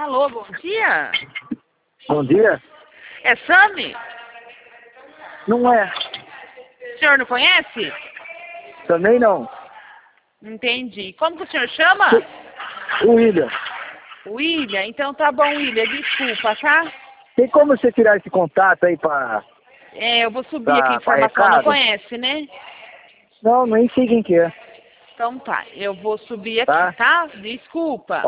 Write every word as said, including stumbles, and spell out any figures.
Alô, bom dia? Bom dia? É Sami? Não é. O senhor não conhece? Também não. Entendi. Como que o senhor chama? O William. William? Então tá bom, William. Desculpa, tá? Tem como você tirar esse contato aí pra... É, eu vou subir Pra- aqui a pra informação. Não recado? conhece, né? Não, nem sei quem que é. Então tá. Eu vou subir aqui, Tá? tá? Desculpa.